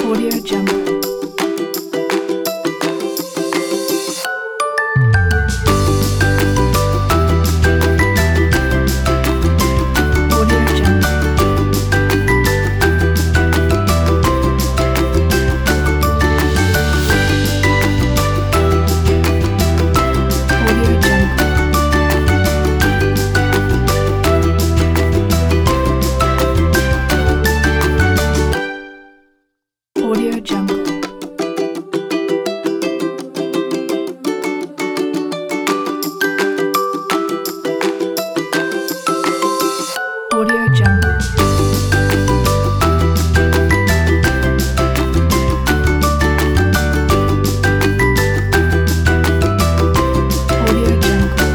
Audio Jungle. Audio Jungle. Audio Jungle. Audio Jungle. Audio Jungle. Audio Jungle.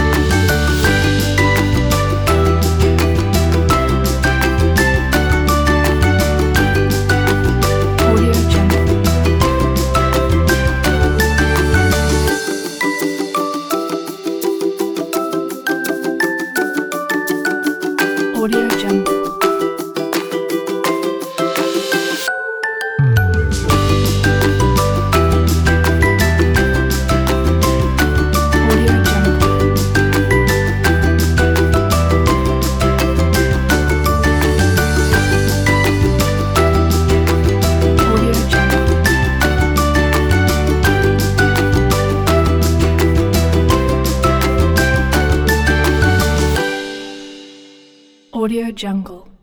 Audio Jungle. Audio Jungle. Audio Jungle. Audio Jungle. Audio Jungle.